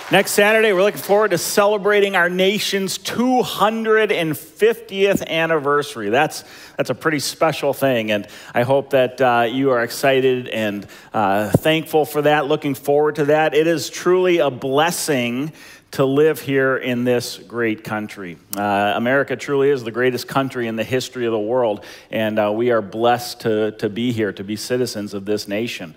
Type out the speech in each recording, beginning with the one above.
Next Saturday, we're looking forward to celebrating our nation's 250th anniversary. That's a pretty special thing, and I hope that you are excited and thankful for that, looking forward to that. It is truly a blessing to live here in this great country. America truly is the greatest country in the history of the world, and we are blessed to be here, to be citizens of this nation.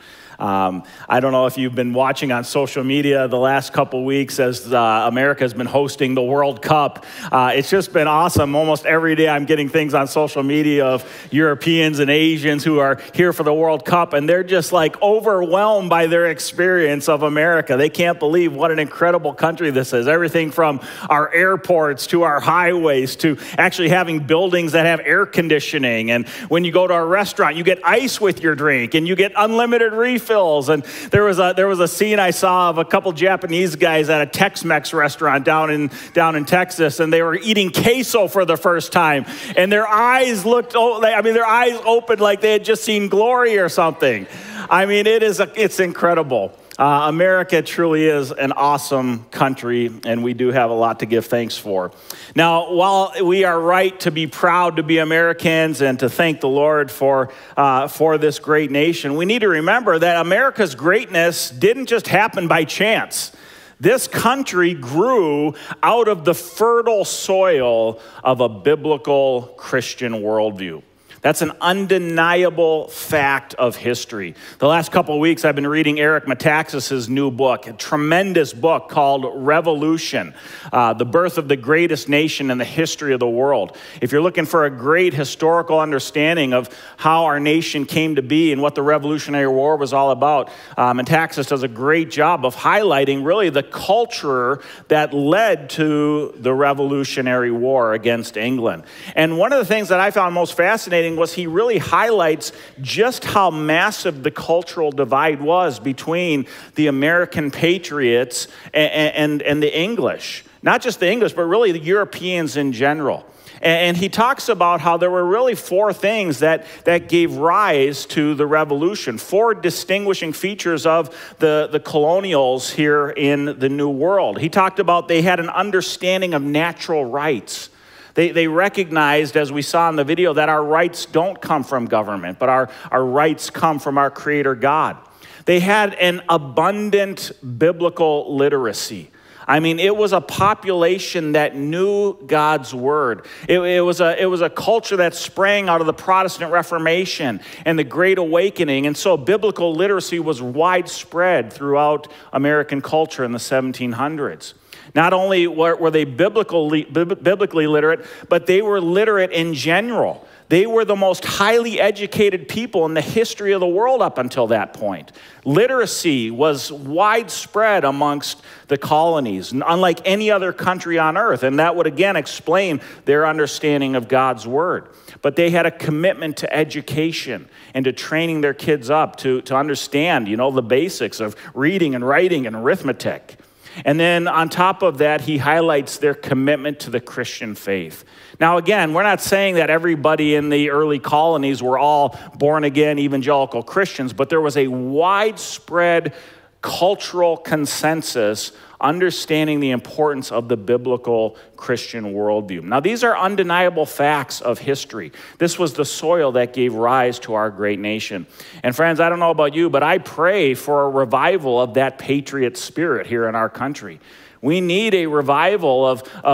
I don't know if you've been watching on social media the last couple weeks as America has been hosting the World Cup. It's just been awesome. Almost every day I'm getting things on social media of Europeans and Asians who are here for the World Cup, and they're just like overwhelmed by their experience of America. They can't believe what an incredible country this is. Everything from our airports to our highways to actually having buildings that have air conditioning. And when you go to a restaurant, you get ice with your drink and you get unlimited refills. And there was a scene I saw of a couple Japanese guys at a Tex-Mex restaurant down in Texas, and they were eating queso for the first time, and their eyes their eyes opened like they had just seen glory or something. I mean, it's incredible. America truly is an awesome country, and we do have a lot to give thanks for. Now, while we are right to be proud to be Americans and to thank the Lord for this great nation, we need to remember that America's greatness didn't just happen by chance. This country grew out of the fertile soil of a biblical Christian worldview. That's an undeniable fact of history. The last couple of weeks, I've been reading Eric Metaxas' new book, a tremendous book called Revolution, The Birth of the Greatest Nation in the History of the World. If you're looking for a great historical understanding of how our nation came to be and what the Revolutionary War was all about, Metaxas does a great job of highlighting really the culture that led to the Revolutionary War against England. And one of the things that I found most fascinating was he really highlights just how massive the cultural divide was between the American patriots and the English. Not just the English, but really the Europeans in general. And he talks about how there were really four things that gave rise to the revolution, four distinguishing features of the colonials here in the New World. He talked about they had an understanding of natural rights. They recognized, as we saw in the video, that our rights don't come from government, but our rights come from our Creator God. They had an abundant biblical literacy. I mean, it was a population that knew God's word. It was a culture that sprang out of the Protestant Reformation and the Great Awakening. And so biblical literacy was widespread throughout American culture in the 1700s. Not only were they biblically literate, but they were literate in general. They were the most highly educated people in the history of the world up until that point. Literacy was widespread amongst the colonies, unlike any other country on earth, and that would again explain their understanding of God's word. But they had a commitment to education and to training their kids up to understand, the basics of reading and writing and arithmetic. And then on top of that, he highlights their commitment to the Christian faith. Now, again, we're not saying that everybody in the early colonies were all born-again evangelical Christians, but there was a widespread cultural consensus understanding the importance of the biblical Christian worldview. Now, these are undeniable facts of history. This was the soil that gave rise to our great nation. And friends, I don't know about you, but I pray for a revival of that patriot spirit here in our country. We need a revival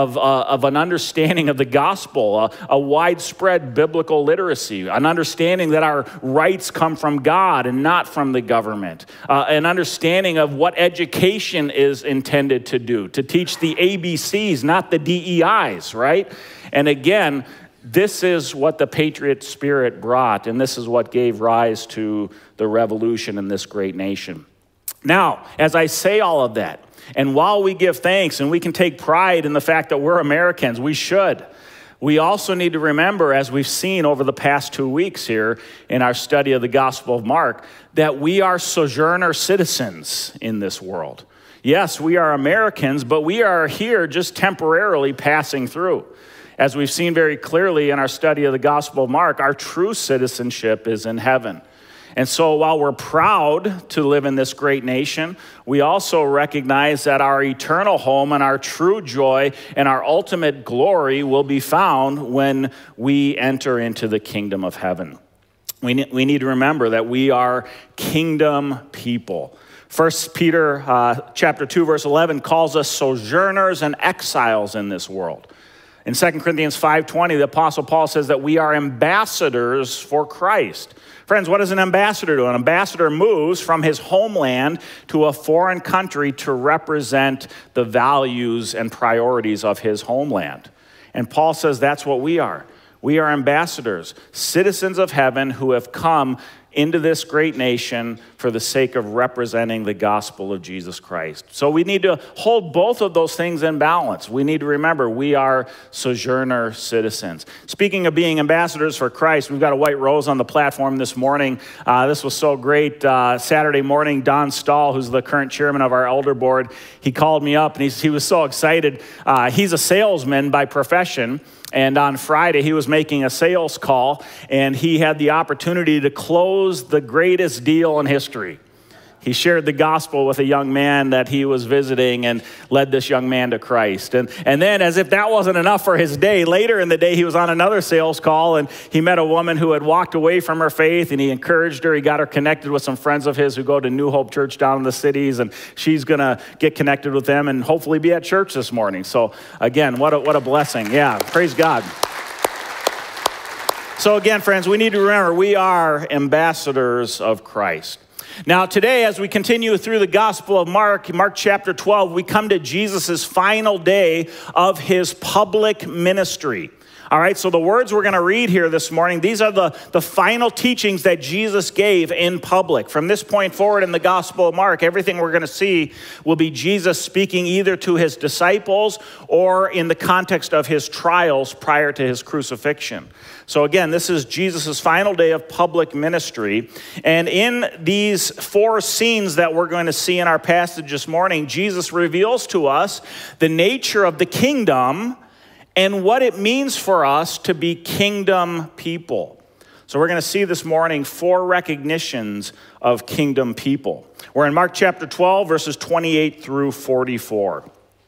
of an understanding of the gospel, a widespread biblical literacy, an understanding that our rights come from God and not from the government, an understanding of what education is intended to do, to teach the ABCs, not the DEIs, right? And again, this is what the patriot spirit brought, and this is what gave rise to the revolution in this great nation. Now, as I say all of that, and while we give thanks and we can take pride in the fact that we're Americans, we should. We also need to remember, as we've seen over the past 2 weeks here in our study of the Gospel of Mark, that we are sojourner citizens in this world. Yes, we are Americans, but we are here just temporarily passing through. As we've seen very clearly in our study of the Gospel of Mark, our true citizenship is in heaven. And so while we're proud to live in this great nation, we also recognize that our eternal home and our true joy and our ultimate glory will be found when we enter into the kingdom of heaven. We need to remember that we are kingdom people. 1 Peter chapter 2, verse 11 calls us sojourners and exiles in this world. In 2 Corinthians 5:20, the Apostle Paul says that we are ambassadors for Christ. Friends, what does an ambassador do? An ambassador moves from his homeland to a foreign country to represent the values and priorities of his homeland. And Paul says that's what we are. We are ambassadors, citizens of heaven who have come into this great nation for the sake of representing the gospel of Jesus Christ. So we need to hold both of those things in balance. We need to remember we are sojourner citizens. Speaking of being ambassadors for Christ, we've got a white rose on the platform this morning. This was so great. Saturday morning, Don Stahl, who's the current chairman of our elder board, he called me up and he was so excited. He's a salesman by profession. And on Friday, he was making a sales call, and he had the opportunity to close the greatest deal in history. He shared the gospel with a young man that he was visiting and led this young man to Christ. And then, as if that wasn't enough for his day, later in the day, he was on another sales call, and he met a woman who had walked away from her faith, and he encouraged her. He got her connected with some friends of his who go to New Hope Church down in the cities, and she's going to get connected with them and hopefully be at church this morning. So, again, what a blessing. Yeah, praise God. So, again, friends, we need to remember we are ambassadors of Christ. Now, today, as we continue through the Gospel of Mark chapter 12, we come to Jesus' final day of his public ministry. All right, so the words we're going to read here this morning, these are the final teachings that Jesus gave in public. From this point forward in the Gospel of Mark, everything we're going to see will be Jesus speaking either to his disciples or in the context of his trials prior to his crucifixion. So again, this is Jesus' final day of public ministry. And in these four scenes that we're going to see in our passage this morning, Jesus reveals to us the nature of the kingdom and what it means for us to be kingdom people. So we're going to see this morning four recognitions of kingdom people. We're in Mark chapter 12, verses 28 through 44.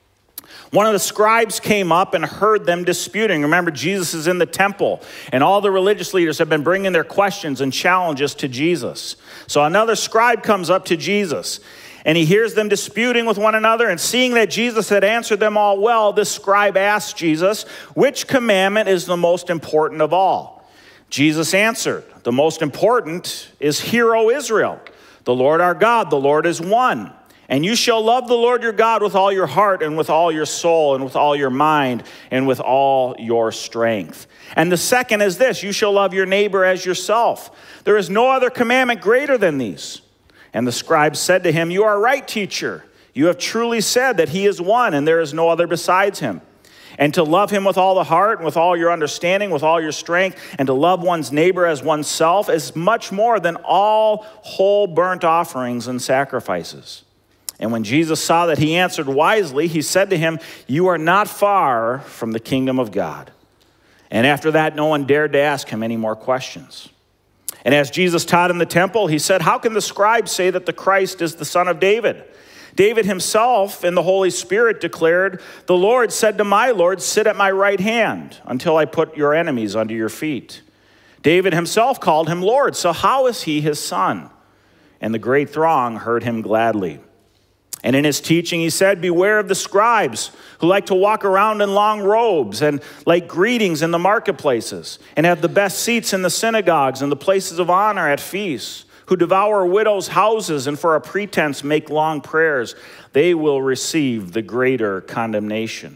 One of the scribes came up and heard them disputing. Remember, Jesus is in the temple, and all the religious leaders have been bringing their questions and challenges to Jesus. So another scribe comes up to Jesus, and he hears them disputing with one another, and seeing that Jesus had answered them all well, this scribe asked Jesus, "Which commandment is the most important of all?" Jesus answered, "The most important is, 'Hear, O Israel, the Lord our God, the Lord is one. And you shall love the Lord your God with all your heart and with all your soul and with all your mind and with all your strength. And the second is this, you shall love your neighbor as yourself. There is no other commandment greater than these." And the scribe said to him, "You are right, teacher. You have truly said that he is one and there is no other besides him. And to love him with all the heart and with all your understanding, with all your strength, and to love one's neighbor as oneself is much more than all whole burnt offerings and sacrifices." And when Jesus saw that he answered wisely, he said to him, "You are not far from the kingdom of God." And after that, no one dared to ask him any more questions. And as Jesus taught in the temple, he said, "How can the scribes say that the Christ is the son of David? David himself in the Holy Spirit declared, 'The Lord said to my Lord, sit at my right hand until I put your enemies under your feet.' David himself called him Lord, so how is he his son?" And the great throng heard him gladly. And in his teaching, he said, "Beware of the scribes who like to walk around in long robes and like greetings in the marketplaces and have the best seats in the synagogues and the places of honor at feasts, who devour widows' houses and for a pretense make long prayers. They will receive the greater condemnation."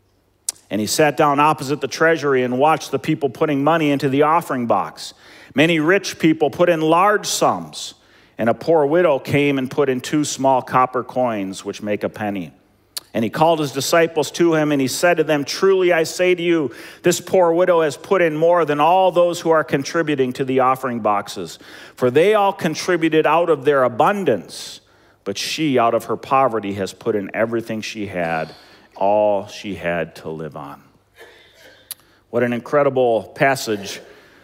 And he sat down opposite the treasury and watched the people putting money into the offering box. Many rich people put in large sums, and a poor widow came and put in 2 small copper coins, which make a penny. And he called his disciples to him, and he said to them, "Truly I say to you, this poor widow has put in more than all those who are contributing to the offering boxes. For they all contributed out of their abundance, but she out of her poverty has put in everything she had, all she had to live on." What an incredible passage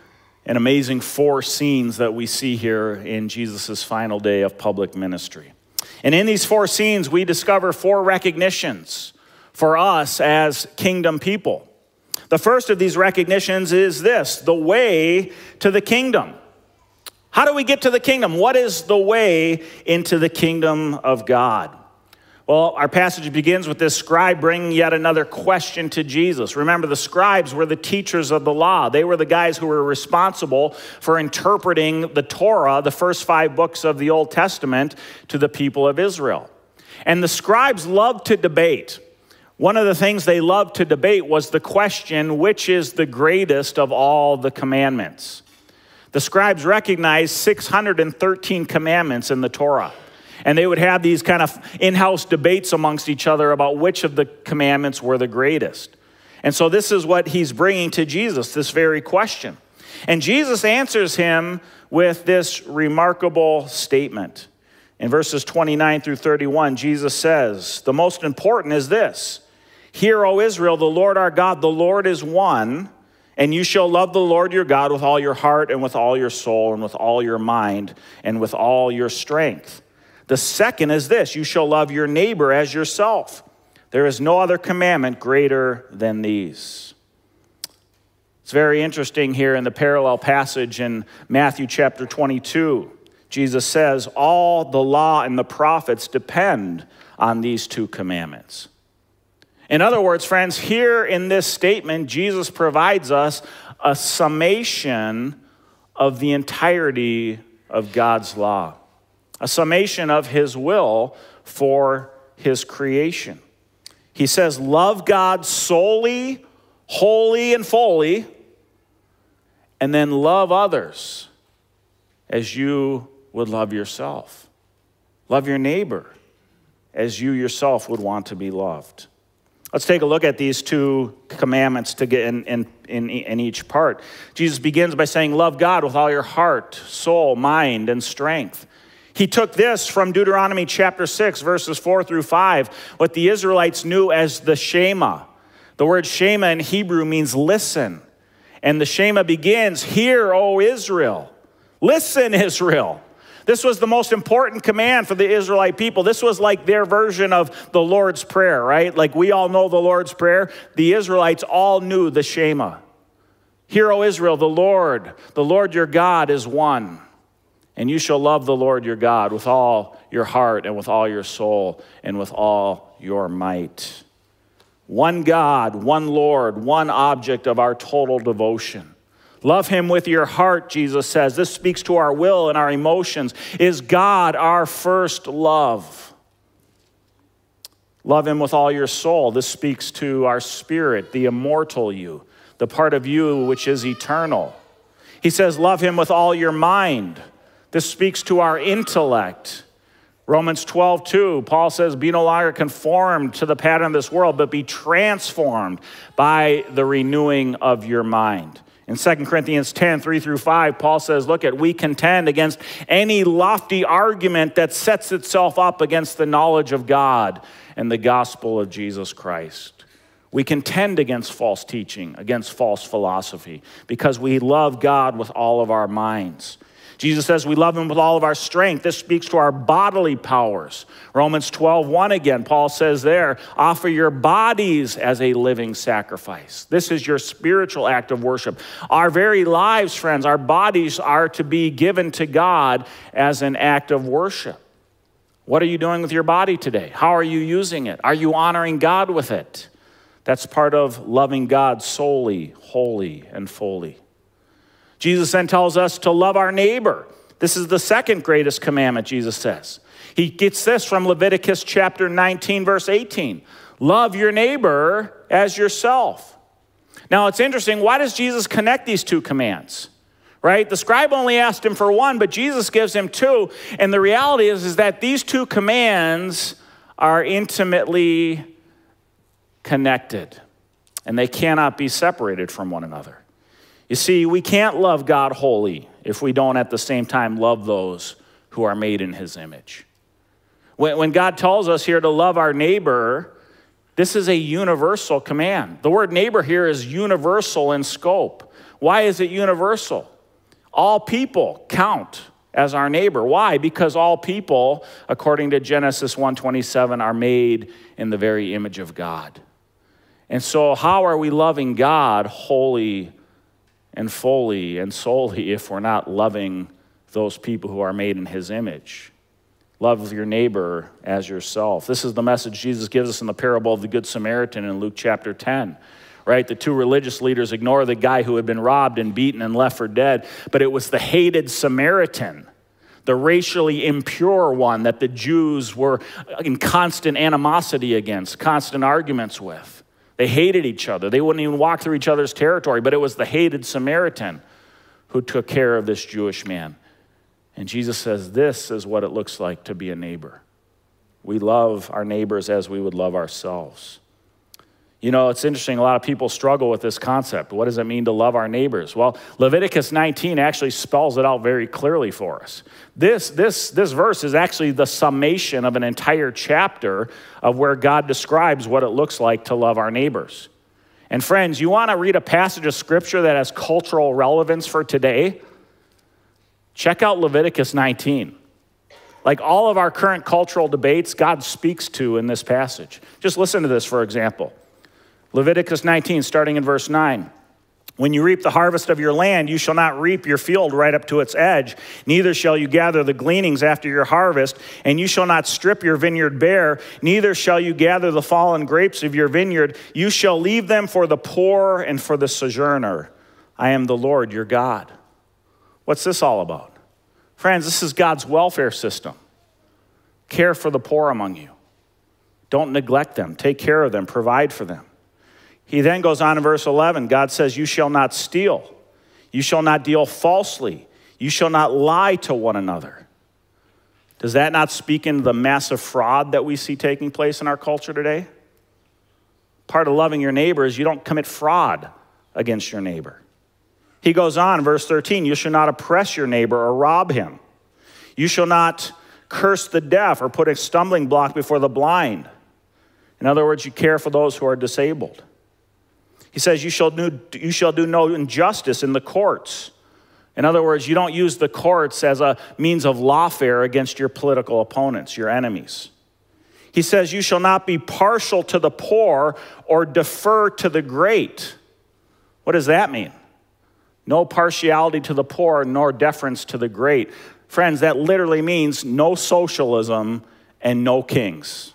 and amazing 4 scenes that we see here in Jesus' final day of public ministry. And in these 4 scenes, we discover 4 recognitions for us as kingdom people. The first of these recognitions is this: the way to the kingdom. How do we get to the kingdom? What is the way into the kingdom of God? Well, our passage begins with this scribe bringing yet another question to Jesus. Remember, the scribes were the teachers of the law. They were the guys who were responsible for interpreting the Torah, the first 5 books of the Old Testament, to the people of Israel. And the scribes loved to debate. One of the things they loved to debate was the question, which is the greatest of all the commandments? The scribes recognized 613 commandments in the Torah. And they would have these kind of in-house debates amongst each other about which of the commandments were the greatest. And so this is what he's bringing to Jesus, this very question. And Jesus answers him with this remarkable statement. In verses 29 through 31, Jesus says, the most important is this: Hear, O Israel, the Lord our God, the Lord is one, and you shall love the Lord your God with all your heart and with all your soul and with all your mind and with all your strength. The second is this: you shall love your neighbor as yourself. There is no other commandment greater than these. It's very interesting here in the parallel passage in Matthew chapter 22. Jesus says, all the law and the prophets depend on these 2 commandments. In other words, friends, here in this statement, Jesus provides us a summation of the entirety of God's law. A summation of his will for his creation. He says, love God solely, wholly, and fully, and then love others as you would love yourself. Love your neighbor as you yourself would want to be loved. Let's take a look at these 2 commandments to get in each part. Jesus begins by saying, love God with all your heart, soul, mind, and strength. He took this from Deuteronomy chapter 6, verses 4 through 5, what the Israelites knew as the Shema. The word Shema in Hebrew means listen. And the Shema begins, hear, O Israel. Listen, Israel. This was the most important command for the Israelite people. This was like their version of the Lord's Prayer, right? Like we all know the Lord's Prayer. The Israelites all knew the Shema. Hear, O Israel, the Lord your God is one. And you shall love the Lord your God with all your heart and with all your soul and with all your might. One God, one Lord, one object of our total devotion. Love him with your heart, Jesus says. This speaks to our will and our emotions. Is God our first love? Love him with all your soul. This speaks to our spirit, the immortal you, the part of you which is eternal. He says, love him with all your mind. This speaks to our intellect. Romans 12:2, Paul says, be no longer conformed to the pattern of this world, but be transformed by the renewing of your mind. In 2 Corinthians 10:3 through 5, Paul says, we contend against any lofty argument that sets itself up against the knowledge of God and the gospel of Jesus Christ. We contend against false teaching, against false philosophy, because we love God with all of our minds. Jesus says we love him with all of our strength. This speaks to our bodily powers. Romans 12:1 again, Paul says there, offer your bodies as a living sacrifice. This is your spiritual act of worship. Our very lives, friends, our bodies are to be given to God as an act of worship. What are you doing with your body today? How are you using it? Are you honoring God with it? That's part of loving God solely, wholly, and fully. Jesus then tells us to love our neighbor. This is the second greatest commandment, Jesus says. He gets this from Leviticus chapter 19, verse 18. Love your neighbor as yourself. Now, it's interesting. Why does Jesus connect these 2 commands? Right? The scribe only asked him for 1, but Jesus gives him 2. And the reality is that these 2 commands are intimately connected, and they cannot be separated from one another. You see, we can't love God wholly if we don't at the same time love those who are made in his image. When God tells us here to love our neighbor, this is a universal command. The word neighbor here is universal in scope. Why is it universal? All people count as our neighbor. Why? Because all people, according to Genesis 1:27, are made in the very image of God. And so how are we loving God wholly and fully and solely if we're not loving those people who are made in his image? Love your neighbor as yourself. This is the message Jesus gives us in the parable of the Good Samaritan in Luke chapter 10. Right? The two religious leaders ignore the guy who had been robbed and beaten and left for dead, but it was the hated Samaritan, the racially impure one that the Jews were in constant animosity against, constant arguments with. They hated each other. They wouldn't even walk through each other's territory, but it was the hated Samaritan who took care of this Jewish man. And Jesus says, this is what it looks like to be a neighbor. We love our neighbors as we would love ourselves. You know, it's interesting, a lot of people struggle with this concept. What does it mean to love our neighbors? Well, Leviticus 19 actually spells it out very clearly for us. This verse is actually the summation of an entire chapter of where God describes what it looks like to love our neighbors. And friends, you want to read a passage of scripture that has cultural relevance for today? Check out Leviticus 19. Like all of our current cultural debates, God speaks to in this passage. Just listen to this, for example. Leviticus 19, starting in verse 9. When you reap the harvest of your land, you shall not reap your field right up to its edge. Neither shall you gather the gleanings after your harvest, and you shall not strip your vineyard bare. Neither shall you gather the fallen grapes of your vineyard. You shall leave them for the poor and for the sojourner. I am the Lord your God. What's this all about? Friends, this is God's welfare system. Care for the poor among you. Don't neglect them. Take care of them. Provide for them. He then goes on in verse 11. God says, you shall not steal. You shall not deal falsely. You shall not lie to one another. Does that not speak into the massive fraud that we see taking place in our culture today? Part of loving your neighbor is you don't commit fraud against your neighbor. He goes on, verse 13, you shall not oppress your neighbor or rob him. You shall not curse the deaf or put a stumbling block before the blind. In other words, you care for those who are disabled. He says you shall do no injustice in the courts. In other words, you don't use the courts as a means of lawfare against your political opponents, your enemies. He says you shall not be partial to the poor or defer to the great. What does that mean? No partiality to the poor nor deference to the great. Friends, that literally means no socialism and no kings.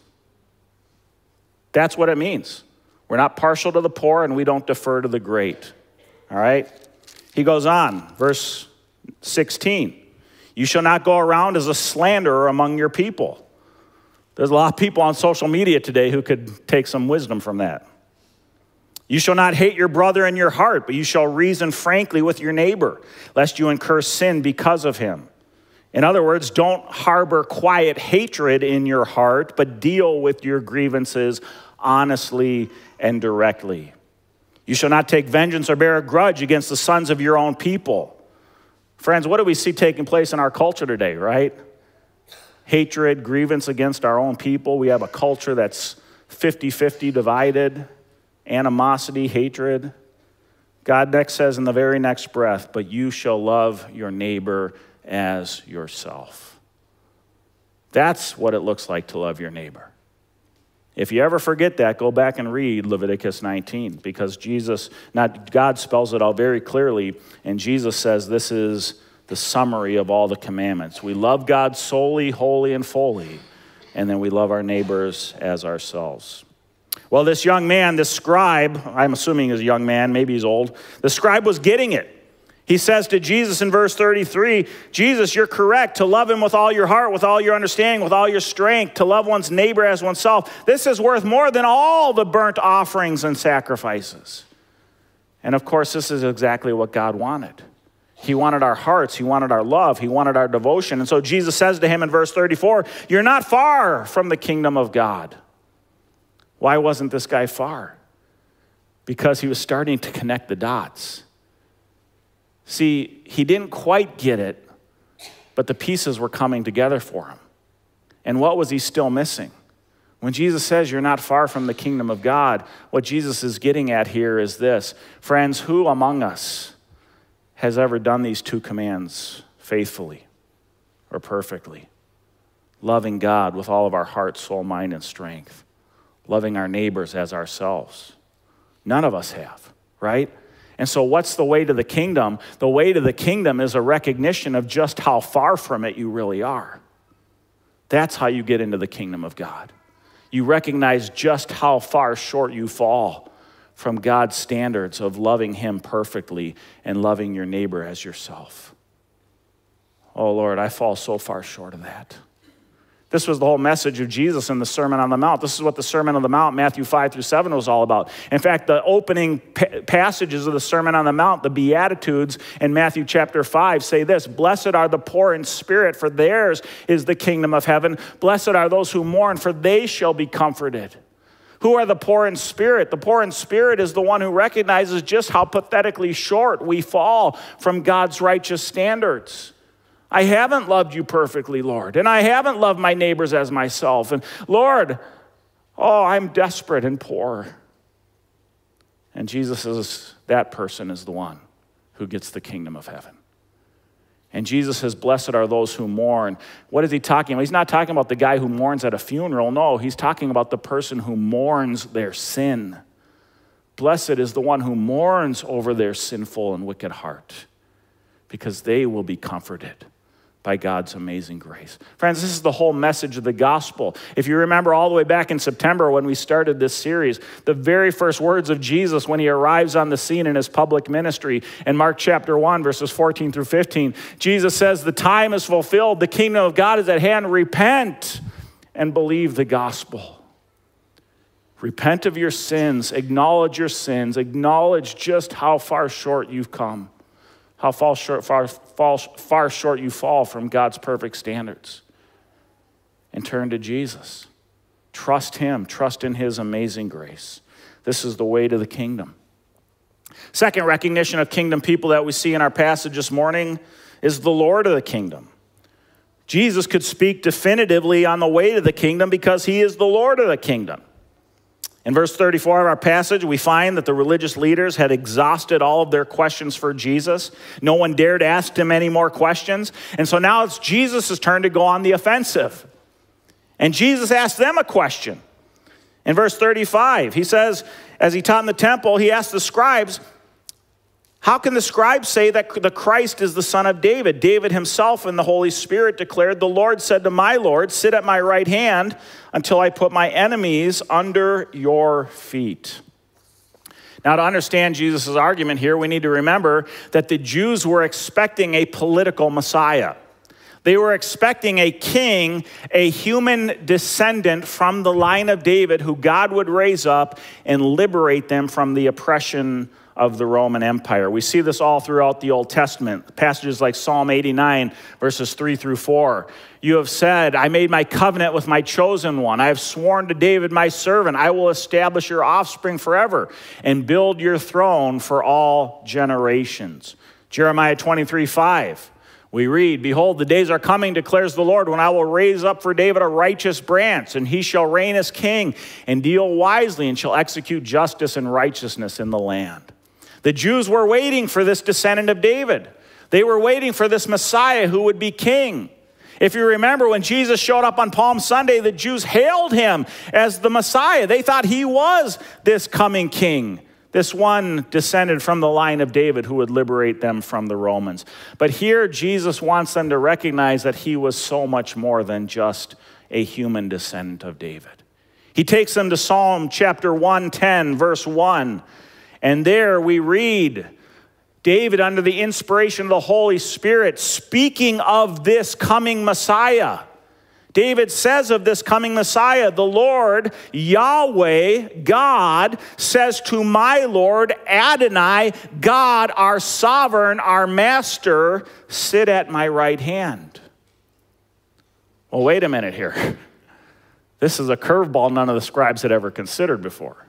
That's what it means. We're not partial to the poor and we don't defer to the great. All right? He goes on, verse 16. You shall not go around as a slanderer among your people. There's a lot of people on social media today who could take some wisdom from that. You shall not hate your brother in your heart, but you shall reason frankly with your neighbor, lest you incur sin because of him. In other words, don't harbor quiet hatred in your heart, but deal with your grievances honestly and directly. You shall not take vengeance or bear a grudge against the sons of your own people. Friends, what do we see taking place in our culture today, right? Hatred, grievance against our own people. We have a culture that's 50-50 divided, animosity, hatred. God next says in the very next breath, but you shall love your neighbor as yourself. That's what it looks like to love your neighbor. If you ever forget that, go back and read Leviticus 19 because God spells it out very clearly, and Jesus says this is the summary of all the commandments. We love God solely, wholly, and fully, and then we love our neighbors as ourselves. Well, this young man, this scribe, I'm assuming he's a young man, maybe he's old, the scribe was getting it. He says to Jesus in verse 33, Jesus, you're correct to love him with all your heart, with all your understanding, with all your strength, to love one's neighbor as oneself. This is worth more than all the burnt offerings and sacrifices. And of course, this is exactly what God wanted. He wanted our hearts. He wanted our love. He wanted our devotion. And so Jesus says to him in verse 34, you're not far from the kingdom of God. Why wasn't this guy far? Because he was starting to connect the dots. See, he didn't quite get it, but the pieces were coming together for him. And what was he still missing? When Jesus says you're not far from the kingdom of God, what Jesus is getting at here is this. Friends, who among us has ever done these two commands faithfully or perfectly? Loving God with all of our heart, soul, mind, and strength. Loving our neighbors as ourselves. None of us have, right? And so what's the way to the kingdom? The way to the kingdom is a recognition of just how far from it you really are. That's how you get into the kingdom of God. You recognize just how far short you fall from God's standards of loving him perfectly and loving your neighbor as yourself. Oh, Lord, I fall so far short of that. This was the whole message of Jesus in the Sermon on the Mount. This is what the Sermon on the Mount, Matthew 5-7, was all about. In fact, the opening passages of the Sermon on the Mount, the Beatitudes in Matthew chapter 5, say this: "Blessed are the poor in spirit, for theirs is the kingdom of heaven. Blessed are those who mourn, for they shall be comforted." Who are the poor in spirit? The poor in spirit is the one who recognizes just how pathetically short we fall from God's righteous standards. I haven't loved you perfectly, Lord, and I haven't loved my neighbors as myself. And Lord, I'm desperate and poor. And Jesus says that person is the one who gets the kingdom of heaven. And Jesus says, blessed are those who mourn. What is he talking about? He's not talking about the guy who mourns at a funeral. No, he's talking about the person who mourns their sin. Blessed is the one who mourns over their sinful and wicked heart, because they will be comforted by God's amazing grace. Friends, this is the whole message of the gospel. If you remember all the way back in September when we started this series, the very first words of Jesus when he arrives on the scene in his public ministry in Mark chapter 1, verses 14-15, Jesus says, "The time is fulfilled, the kingdom of God is at hand. Repent and believe the gospel." Repent of your sins, acknowledge just how far short you've come. How far short you fall from God's perfect standards. And turn to Jesus. Trust him. Trust in his amazing grace. This is the way to the kingdom. Second recognition of kingdom people that we see in our passage this morning is the Lord of the kingdom. Jesus could speak definitively on the way to the kingdom because he is the Lord of the kingdom. In verse 34 of our passage, we find that the religious leaders had exhausted all of their questions for Jesus. No one dared ask him any more questions. And so now it's Jesus' turn to go on the offensive. And Jesus asked them a question. In verse 35, he says, as he taught in the temple, he asked the scribes, "How can the scribes say that the Christ is the son of David? David himself in the Holy Spirit declared, 'The Lord said to my Lord, sit at my right hand until I put my enemies under your feet.'" Now, to understand Jesus' argument here, we need to remember that the Jews were expecting a political Messiah. They were expecting a king, a human descendant from the line of David who God would raise up and liberate them from the oppression of the Roman Empire. We see this all throughout the Old Testament. Passages like Psalm 89, verses 3-4. "You have said, I made my covenant with my chosen one. I have sworn to David, my servant, I will establish your offspring forever and build your throne for all generations." Jeremiah 23:5. We read, "Behold, the days are coming, declares the Lord, when I will raise up for David a righteous branch, and he shall reign as king and deal wisely and shall execute justice and righteousness in the land." The Jews were waiting for this descendant of David. They were waiting for this Messiah who would be king. If you remember, when Jesus showed up on Palm Sunday, the Jews hailed him as the Messiah. They thought he was this coming king, this one descended from the line of David who would liberate them from the Romans. But here, Jesus wants them to recognize that he was so much more than just a human descendant of David. He takes them to Psalm chapter 110, verse 1. And there we read David, under the inspiration of the Holy Spirit, speaking of this coming Messiah. David says of this coming Messiah, "The Lord, Yahweh, God, says to my Lord, Adonai, God, our sovereign, our master, sit at my right hand." Well, wait a minute here. This is a curveball none of the scribes had ever considered before.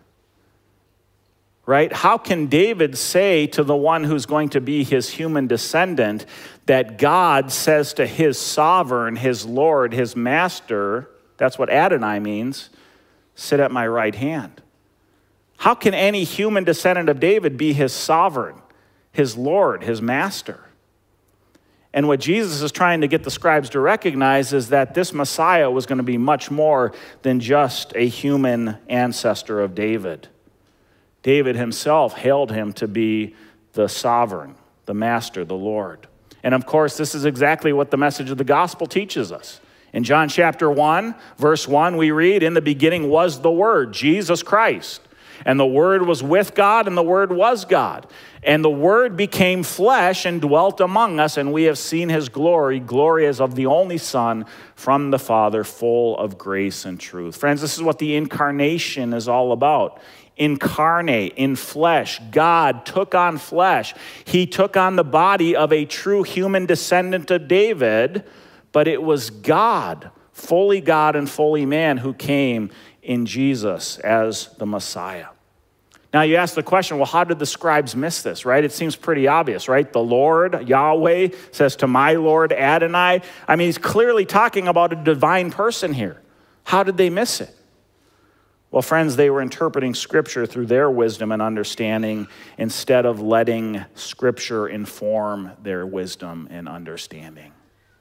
Right? How can David say to the one who's going to be his human descendant that God says to his sovereign, his Lord, his master, that's what Adonai means, sit at my right hand? How can any human descendant of David be his sovereign, his Lord, his master. And what Jesus is trying to get the scribes to recognize is that this Messiah was going to be much more than just a human ancestor of David. David himself hailed him to be the sovereign, the master, the Lord. And of course, this is exactly what the message of the gospel teaches us. In John chapter 1, verse 1, we read, "In the beginning was the Word, Jesus Christ. And the Word was with God, and the Word was God. And the Word became flesh and dwelt among us, and we have seen his glory, glory as of the only Son from the Father, full of grace and truth." Friends, this is what the incarnation is all about. Incarnate, in flesh. God took on flesh. He took on the body of a true human descendant of David, but it was God and fully man, who came in Jesus as the Messiah. Now you ask the question, well, how did the scribes miss this, right? It seems pretty obvious, right? The Lord, Yahweh, says to my Lord Adonai. I mean, he's clearly talking about a divine person here. How did they miss it? Well, friends, they were interpreting Scripture through their wisdom and understanding instead of letting Scripture inform their wisdom and understanding.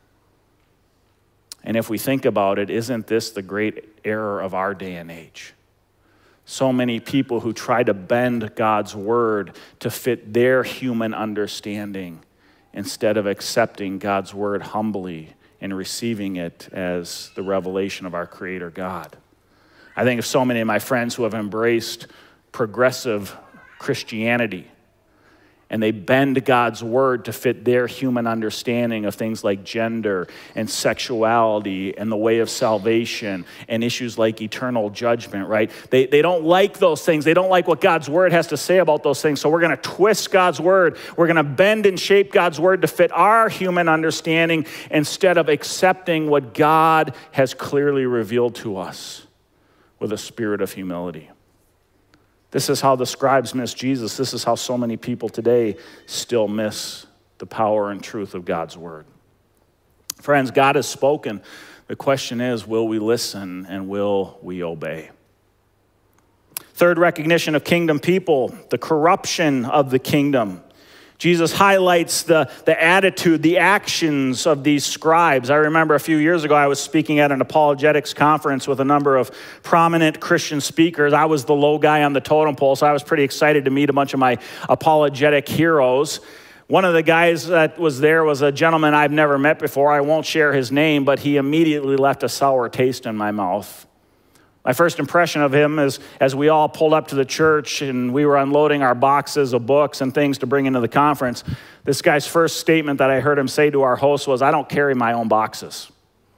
And if we think about it, isn't this the great error of our day and age? So many people who try to bend God's word to fit their human understanding instead of accepting God's word humbly and receiving it as the revelation of our Creator God. I think of so many of my friends who have embraced progressive Christianity, and they bend God's word to fit their human understanding of things like gender and sexuality and the way of salvation and issues like eternal judgment, right? They don't like those things. They don't like what God's word has to say about those things. So we're going to twist God's word. We're going to bend and shape God's word to fit our human understanding instead of accepting what God has clearly revealed to us with a spirit of humility. This is how the scribes missed Jesus. This is how so many people today still miss the power and truth of God's word. Friends, God has spoken. The question is, will we listen and will we obey? Third recognition of kingdom people, the corruption of the kingdom. Jesus highlights the attitude, the actions of these scribes. I remember a few years ago, I was speaking at an apologetics conference with a number of prominent Christian speakers. I was the low guy on the totem pole, so I was pretty excited to meet a bunch of my apologetic heroes. One of the guys that was there was a gentleman I've never met before. I won't share his name, but he immediately left a sour taste in my mouth. My first impression of him is, as we all pulled up to the church and we were unloading our boxes of books and things to bring into the conference, this guy's first statement that I heard him say to our host was, "I don't carry my own boxes."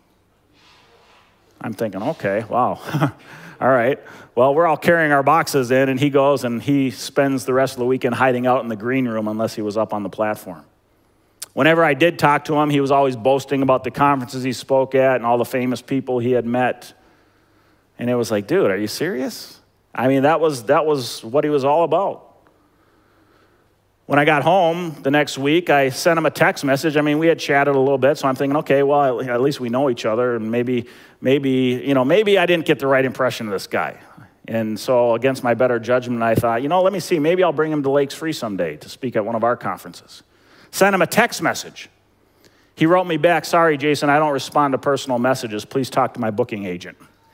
I'm thinking, okay, wow. All right. Well, we're all carrying our boxes in, and he goes and he spends the rest of the weekend hiding out in the green room unless he was up on the platform. Whenever I did talk to him, he was always boasting about the conferences he spoke at and all the famous people he had met. And it was like, dude, are you serious? I mean, that was what he was all about. When I got home the next week, I sent him a text message. I mean, we had chatted a little bit, so I'm thinking, okay, well, at least we know each other, and maybe I didn't get the right impression of this guy. And so against my better judgment, I thought, let me see, maybe I'll bring him to Lakes Free someday to speak at one of our conferences. Sent him a text message. He wrote me back, "Sorry, Jason, I don't respond to personal messages. Please talk to my booking agent."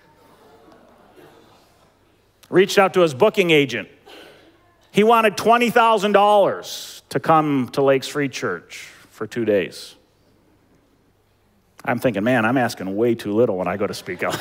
Reached out to his booking agent. He wanted $20,000 to come to Lakes Free Church for 2 days. I'm thinking, man, I'm asking way too little when I go to speak out.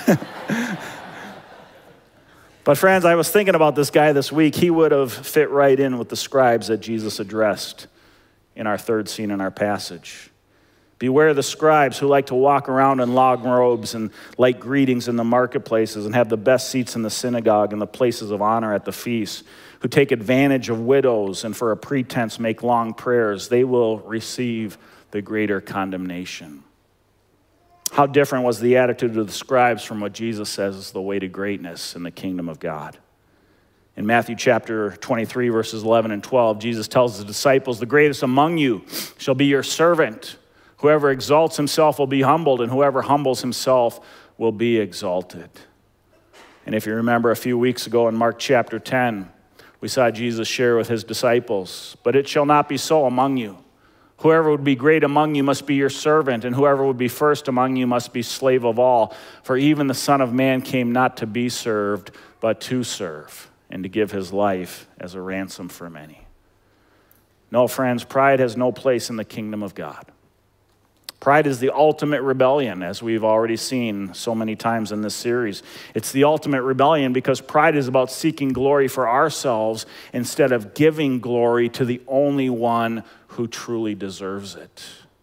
But friends, I was thinking about this guy this week. He would have fit right in with the scribes that Jesus addressed in our third scene in our passage. Beware the scribes who like to walk around in long robes and like greetings in the marketplaces and have the best seats in the synagogue and the places of honor at the feasts, who take advantage of widows and for a pretense make long prayers. They will receive the greater condemnation. How different was the attitude of the scribes from what Jesus says is the way to greatness in the kingdom of God. In Matthew chapter 23, verses 11 and 12, Jesus tells his disciples, "The greatest among you shall be your servant. Whoever exalts himself will be humbled, and whoever humbles himself will be exalted." And if you remember a few weeks ago in Mark chapter 10, We saw Jesus share with his disciples, but it shall not be so among you. Whoever would be great among you must be your servant, and whoever would be first among you must be slave of all. For even the Son of Man came not to be served, but to serve, and to give his life as a ransom for many. No, friends, pride has no place in the kingdom of God. Pride is the ultimate rebellion, as we've already seen so many times in this series. It's the ultimate rebellion because pride is about seeking glory for ourselves instead of giving glory to the only one who truly deserves it.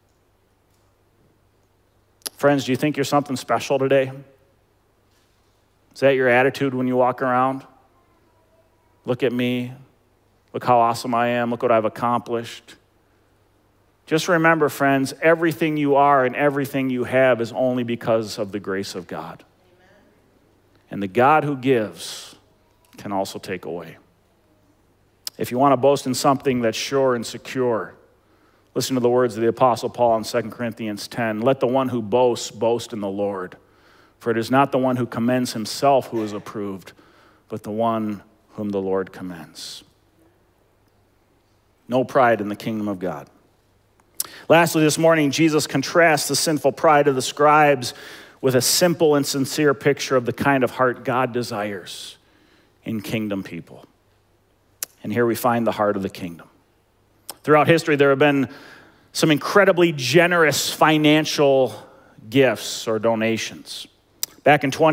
Friends, do you think you're something special today? Is that your attitude when you walk around? Look at me. Look how awesome I am. Look what I've accomplished. Just remember, friends, everything you are and everything you have is only because of the grace of God. Amen. And the God who gives can also take away. If you want to boast in something that's sure and secure, listen to the words of the Apostle Paul in 2 Corinthians 10. Let the one who boasts boast in the Lord. For it is not the one who commends himself who is approved, but the one whom the Lord commends. No pride in the kingdom of God. Lastly, this morning, Jesus contrasts the sinful pride of the scribes with a simple and sincere picture of the kind of heart God desires in kingdom people. And here we find the heart of the kingdom. Throughout history, there have been some incredibly generous financial gifts or donations. Back in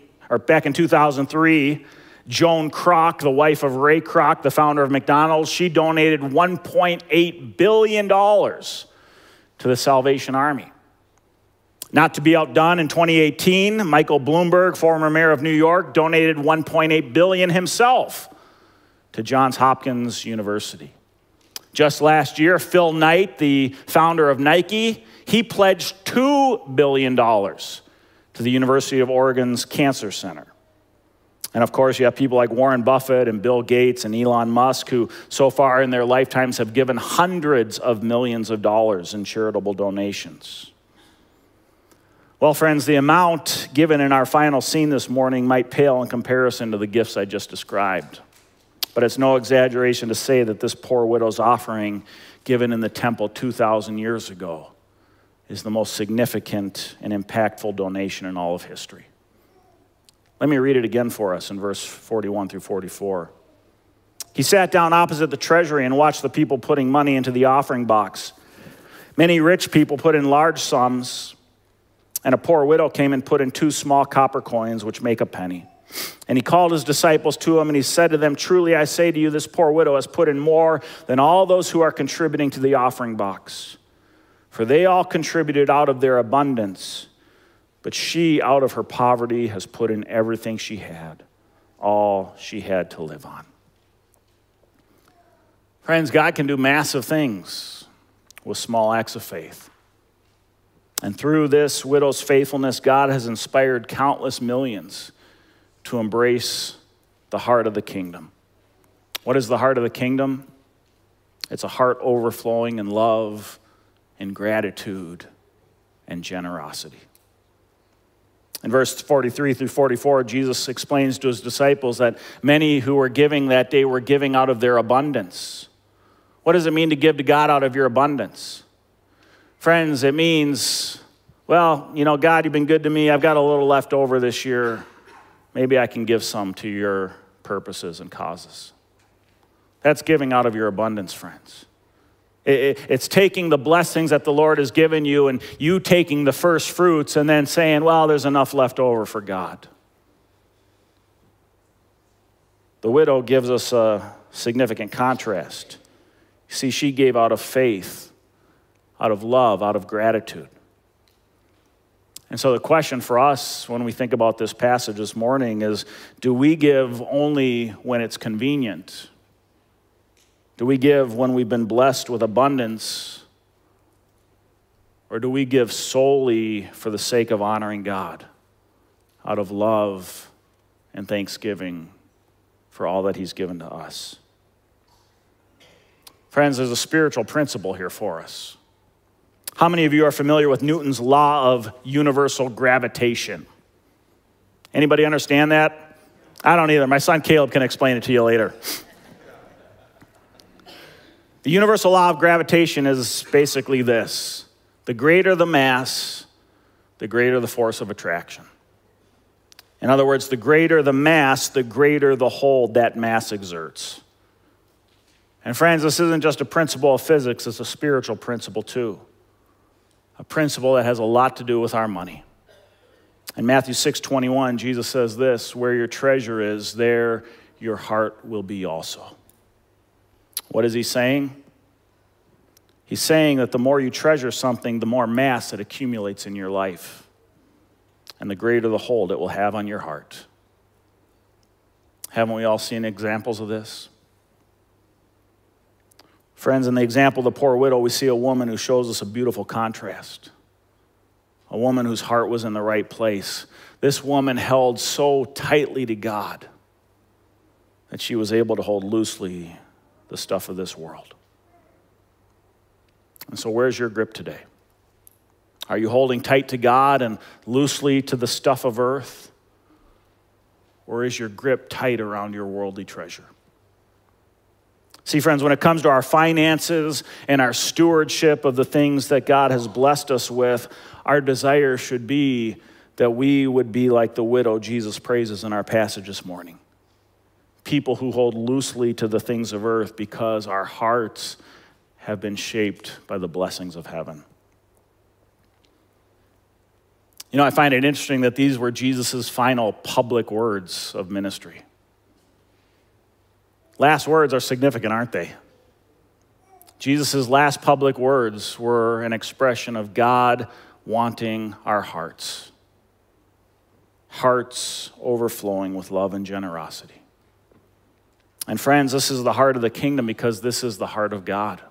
2003, Joan Kroc, the wife of Ray Kroc, the founder of McDonald's, she donated $1.8 billion to the Salvation Army. Not to be outdone, in 2018, Michael Bloomberg, former mayor of New York, donated $1.8 billion himself to Johns Hopkins University. Just last year, Phil Knight, the founder of Nike, he pledged $2 billion to the University of Oregon's Cancer Center. And of course, you have people like Warren Buffett and Bill Gates and Elon Musk who so far in their lifetimes have given hundreds of millions of dollars in charitable donations. Well, friends, the amount given in our final scene this morning might pale in comparison to the gifts I just described. But it's no exaggeration to say that this poor widow's offering given in the temple 2,000 years ago is the most significant and impactful donation in all of history. Let me read it again for us in verse 41 through 44. He sat down opposite the treasury and watched the people putting money into the offering box. Many rich people put in large sums, and a poor widow came and put in 2 small copper coins, which make a penny. And he called his disciples to him, and he said to them, "Truly I say to you, this poor widow has put in more than all those who are contributing to the offering box. For they all contributed out of their abundance, but she, out of her poverty, has put in everything she had, all she had to live on." Friends, God can do massive things with small acts of faith. And through this widow's faithfulness, God has inspired countless millions to embrace the heart of the kingdom. What is the heart of the kingdom? It's a heart overflowing in love and gratitude and generosity. In verse 43 through 44, Jesus explains to his disciples that many who were giving that day were giving out of their abundance. What does it mean to give to God out of your abundance? Friends, it means, well, God, you've been good to me. I've got a little left over this year. Maybe I can give some to your purposes and causes. That's giving out of your abundance, friends. It's taking the blessings that the Lord has given you and you taking the first fruits and then saying, well, there's enough left over for God. The widow gives us a significant contrast. You see, she gave out of faith, out of love, out of gratitude. And so the question for us when we think about this passage this morning is, do we give only when it's convenient? Do we give when we've been blessed with abundance? Or do we give solely for the sake of honoring God, out of love and thanksgiving for all that he's given to us? Friends, there's a spiritual principle here for us. How many of you are familiar with Newton's law of universal gravitation? Anybody understand that? I don't either. My son Caleb can explain it to you later. The universal law of gravitation is basically this: the greater the mass, the greater the force of attraction. In other words, the greater the mass, the greater the hold that mass exerts. And friends, this isn't just a principle of physics, it's a spiritual principle too. A principle that has a lot to do with our money. In Matthew 6:21, Jesus says this: where your treasure is, there your heart will be also. What is he saying? He's saying that the more you treasure something, the more mass it accumulates in your life, and the greater the hold it will have on your heart. Haven't we all seen examples of this? Friends, in the example of the poor widow, we see a woman who shows us a beautiful contrast. A woman whose heart was in the right place. This woman held so tightly to God that she was able to hold loosely the stuff of this world. And so where's your grip today? Are you holding tight to God and loosely to the stuff of earth? Or is your grip tight around your worldly treasure? See, friends, when it comes to our finances and our stewardship of the things that God has blessed us with, our desire should be that we would be like the widow Jesus praises in our passage this morning. People who hold loosely to the things of earth because our hearts have been shaped by the blessings of heaven. You know, I find it interesting that these were Jesus' final public words of ministry. Last words are significant, aren't they? Jesus' last public words were an expression of God wanting our hearts. Hearts overflowing with love and generosity. And friends, this is the heart of the kingdom because this is the heart of God.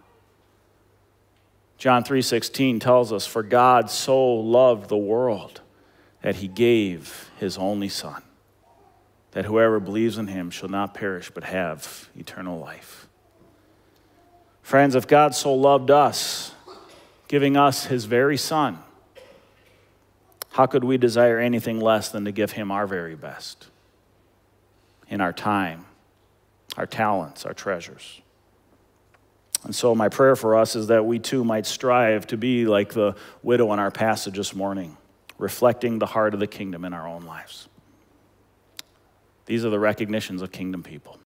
John 3:16 tells us, for God so loved the world that he gave his only Son, that whoever believes in him shall not perish but have eternal life. Friends, if God so loved us, giving us his very Son, how could we desire anything less than to give him our very best in our time, our talents, our treasures? And so my prayer for us is that we too might strive to be like the widow in our passage this morning, reflecting the heart of the kingdom in our own lives. These are the recognitions of kingdom people.